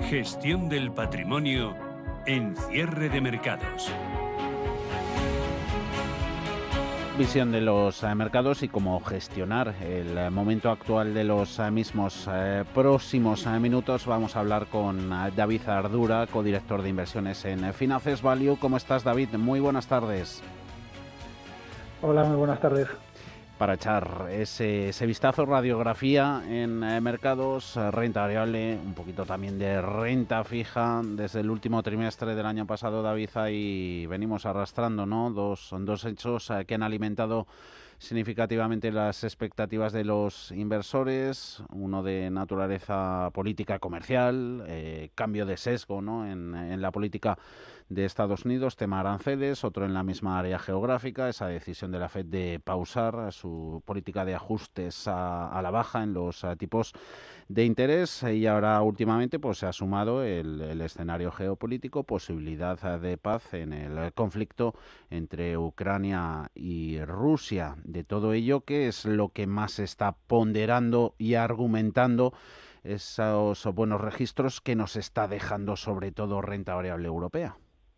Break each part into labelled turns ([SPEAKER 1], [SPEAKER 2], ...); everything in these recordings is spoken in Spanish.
[SPEAKER 1] Gestión del patrimonio en cierre de mercados.
[SPEAKER 2] Visión de los mercados y cómo gestionar el momento actual de los mismos. Próximos minutos vamos a hablar con David Ardura, codirector de inversiones en Finances Value. ¿Cómo estás, David? Muy buenas tardes.
[SPEAKER 3] Hola, muy buenas tardes.
[SPEAKER 2] Para echar ese vistazo, radiografía en mercados, renta variable, un poquito también de renta fija. Desde el último trimestre del año pasado, David, ahí venimos arrastrando, ¿no? Son dos hechos que han alimentado significativamente las expectativas de los inversores, uno de naturaleza política comercial, cambio de sesgo, ¿no? en la política de Estados Unidos, tema aranceles, otro en la misma área geográfica, esa decisión de la FED de pausar su política de ajustes a la baja en los tipos de interés, y ahora últimamente pues se ha sumado el escenario geopolítico, posibilidad de paz en el conflicto entre Ucrania y Rusia. De todo ello, ¿qué es lo que más está ponderando y argumentando esos buenos registros que nos está dejando sobre todo renta variable europea?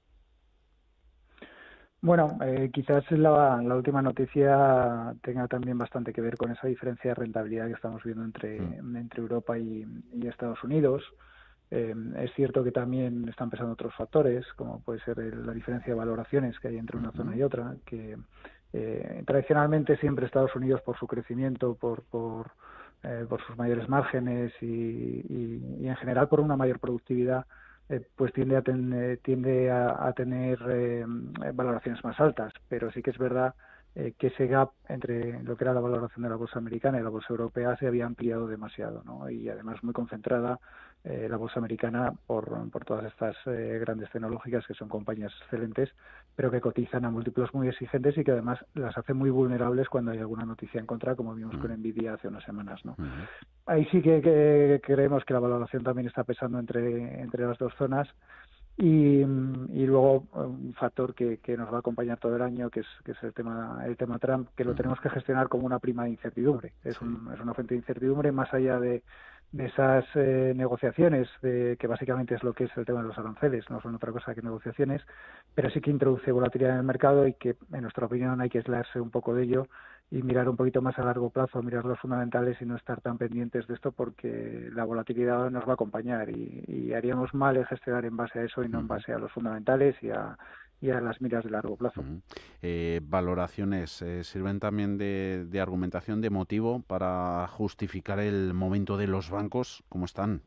[SPEAKER 3] Bueno, quizás la última noticia tenga también bastante que ver con esa diferencia de rentabilidad que estamos viendo entre Europa y Estados Unidos. Es cierto que también están pesando otros factores, como puede ser la diferencia de valoraciones que hay entre una zona y otra, que tradicionalmente siempre Estados Unidos, por su crecimiento, por sus mayores márgenes y en general por una mayor productividad, pues tiende a tener valoraciones más altas, pero sí que es verdad que ese gap entre lo que era la valoración de la bolsa americana y la bolsa europea se había ampliado demasiado, ¿no? Y además muy concentrada la bolsa americana por todas estas grandes tecnológicas que son compañías excelentes, pero que cotizan a múltiplos muy exigentes y que además las hace muy vulnerables cuando hay alguna noticia en contra, como vimos con Nvidia hace unas semanas, ¿no? Ahí sí que creemos que la valoración también está pesando entre las dos zonas. Y luego un factor que nos va a acompañar todo el año, que es el tema Trump, que lo tenemos que gestionar como una prima de incertidumbre. Es una fuente de incertidumbre más allá de esas negociaciones, que básicamente es lo que es el tema de los aranceles, no son otra cosa que negociaciones, pero sí que introduce volatilidad en el mercado y que, en nuestra opinión, hay que aislarse un poco de ello y mirar un poquito más a largo plazo, mirar los fundamentales y no estar tan pendientes de esto, porque la volatilidad nos va a acompañar y haríamos mal en gestionar en base a eso y no en base a los fundamentales y a las miras de largo plazo.
[SPEAKER 2] Valoraciones sirven también de argumentación, de motivo para justificar el momento de los bancos, ¿cómo están?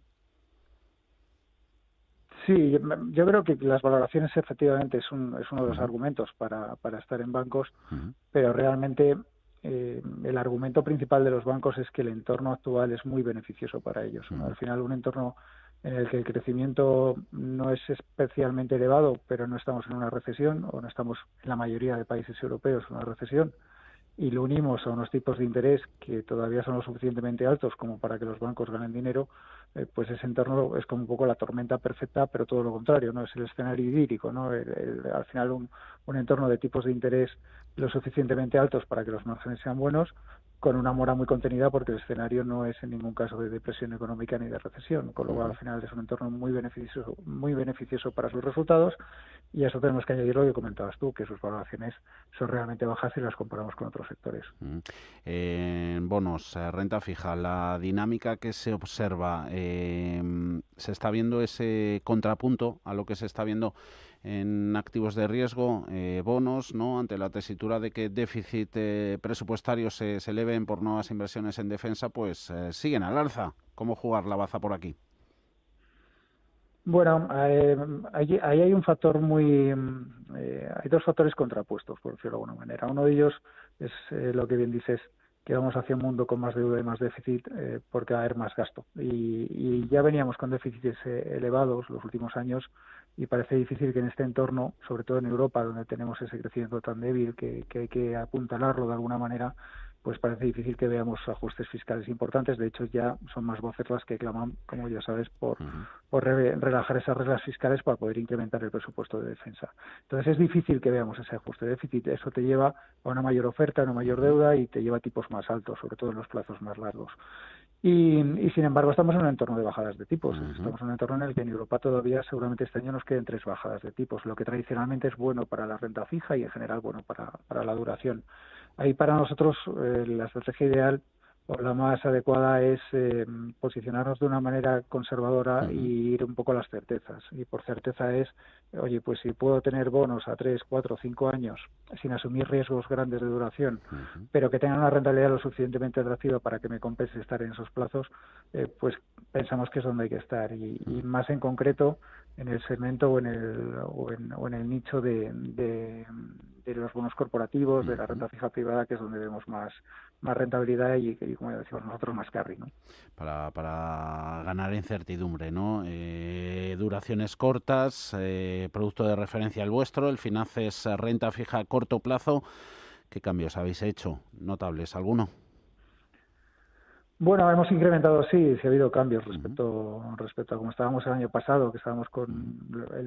[SPEAKER 3] Sí, yo creo que las valoraciones efectivamente es uno de los argumentos para estar en bancos, pero realmente el argumento principal de los bancos es que el entorno actual es muy beneficioso para ellos, ¿no? Al final, un entorno en el que el crecimiento no es especialmente elevado, pero no estamos en una recesión, o no estamos en la mayoría de países europeos en una recesión, y lo unimos a unos tipos de interés que todavía son lo suficientemente altos como para que los bancos ganen dinero, pues ese entorno es como un poco la tormenta perfecta, pero todo lo contrario, no es el escenario idílico, ¿no? Al final un entorno de tipos de interés lo suficientemente altos para que los márgenes sean buenos, con una mora muy contenida, porque el escenario no es en ningún caso de depresión económica ni de recesión, con lo cual al final es un entorno muy beneficioso para sus resultados, y a eso tenemos que añadir lo que comentabas tú, que sus valoraciones son realmente bajas si las comparamos con otros sectores.
[SPEAKER 2] En bonos, renta fija, la dinámica que se observa, se está viendo ese contrapunto a lo que se está viendo en activos de riesgo, bonos, ¿no? Ante la tesitura de que déficit presupuestario se eleven por nuevas inversiones en defensa, pues siguen al alza. ¿Cómo jugar la baza por aquí?
[SPEAKER 3] Bueno, ahí hay un factor hay dos factores contrapuestos, por decirlo de alguna manera. Uno de ellos es lo que bien dices, que vamos hacia un mundo con más deuda y más déficit, porque va a haber más gasto. Y ya veníamos con déficits elevados los últimos años, y parece difícil que en este entorno, sobre todo en Europa, donde tenemos ese crecimiento tan débil que hay que apuntalarlo de alguna manera, pues parece difícil que veamos ajustes fiscales importantes. De hecho, ya son más voces las que claman, como ya sabes, por relajar esas reglas fiscales para poder incrementar el presupuesto de defensa. Entonces es difícil que veamos ese ajuste de déficit. Eso te lleva a una mayor oferta, a una mayor deuda, y te lleva a tipos más altos, sobre todo en los plazos más largos. Y sin embargo estamos en un entorno de bajadas de tipos. Estamos en un entorno en el que en Europa todavía seguramente este año nos queden 3 bajadas de tipos, lo que tradicionalmente es bueno para la renta fija y en general bueno para la duración. Ahí para nosotros la estrategia ideal o la más adecuada es posicionarnos de una manera conservadora y ir un poco a las certezas. Y por certeza es, oye, pues si puedo tener bonos a 3, 4, 5 años sin asumir riesgos grandes de duración, pero que tengan una rentabilidad lo suficientemente atractiva para que me compense estar en esos plazos, pues pensamos que es donde hay que estar. Y más en concreto en el segmento o en el nicho de los bonos corporativos, de la renta fija privada, que es donde vemos más rentabilidad y como decimos nosotros, más carry, ¿no?
[SPEAKER 2] Para ganar incertidumbre, ¿no? Duraciones cortas, producto de referencia el vuestro, el Finances renta fija a corto plazo. ¿Qué cambios habéis hecho? ¿Notables alguno?
[SPEAKER 3] Bueno, hemos incrementado, sí ha habido cambios respecto a cómo estábamos el año pasado, que estábamos con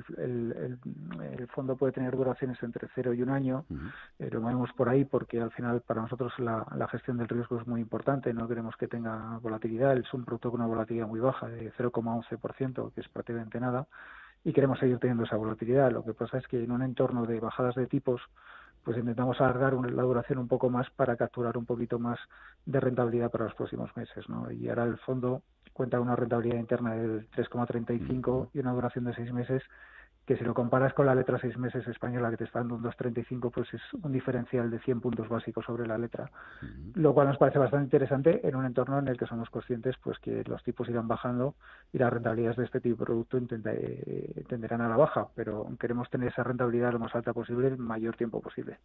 [SPEAKER 3] el fondo puede tener duraciones entre 0 y 1 año. Lo movemos por ahí porque al final para nosotros la gestión del riesgo es muy importante, no queremos que tenga volatilidad, es un producto con una volatilidad muy baja de 0,11%, que es prácticamente nada, y queremos seguir teniendo esa volatilidad. Lo que pasa es que en un entorno de bajadas de tipos, pues intentamos alargar la duración un poco más para capturar un poquito más de rentabilidad para los próximos meses, ¿no? Y ahora el fondo cuenta con una rentabilidad interna del 3,35 y una duración de 6 meses, que si lo comparas con la letra 6 meses española, que te está dando un 2,35, pues es un diferencial de 100 puntos básicos sobre la letra, lo cual nos parece bastante interesante en un entorno en el que somos conscientes pues que los tipos irán bajando y las rentabilidades de este tipo de producto tenderán a la baja, pero queremos tener esa rentabilidad lo más alta posible el mayor tiempo posible.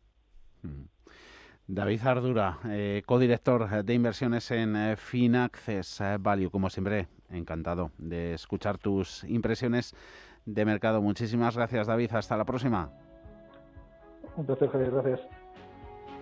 [SPEAKER 2] David Ardura, codirector de inversiones en Finaccess Value, como siempre, encantado de escuchar tus impresiones de mercado. Muchísimas gracias, David. Hasta la próxima.
[SPEAKER 3] Un placer, Javier. Gracias.